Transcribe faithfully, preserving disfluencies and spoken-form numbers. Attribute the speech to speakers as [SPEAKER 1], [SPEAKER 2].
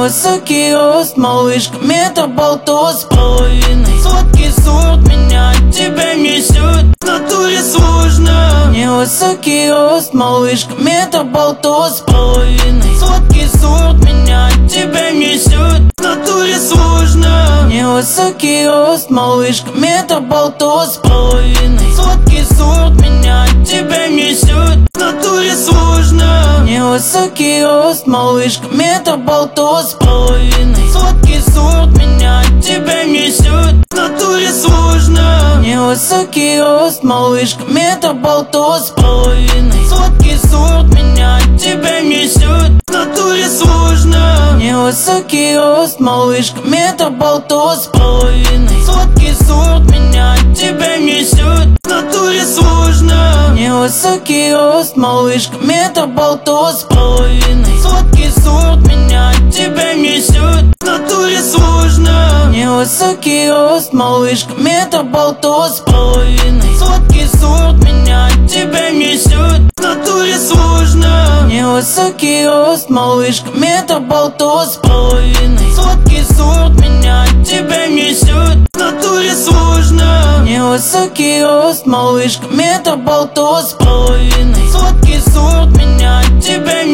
[SPEAKER 1] Невысокий рост, малышка, метр болтос с половиной. Сладкий сорт, меня от тебя несет, в натуре сложно. Невысокий рост, малышка, метр болтос с половиной. Сладкий сорт, меня от тебя несет, в натуре сложно. Невысокий рост, малышка, метр болтос с половиной. Сладкий сорт, меня от тебя несет, в натуре сложно. Невысокий рост, малышка, метр болтос с половиной. Сладкий сорт, меня от тебя несет, в натуре сложно. Невысокий рост, малышка, метр болтос с половиной. Сладкий сорт, меня от тебя несет, в натуре сложно. Невысокий рост, малышка, метр болтос с половиной. Сладкий сорт, меня от тебя несет, в натуре сложно. Невысокий рост, малышка, метр болтос с половиной. Сладкий сорт, меня от тебя несет, в натуре сложно. Невысокий рост, малышка, метр болтос с половиной. Сладкий сорт, меня от тебя несет, в натуре сложно. Невысокий рост, малышка, метр болтос с половиной. Сладкий сорт, меня от тебя несет, в натуре сложно. Невысокий рост, малышка, метр болтос с половиной.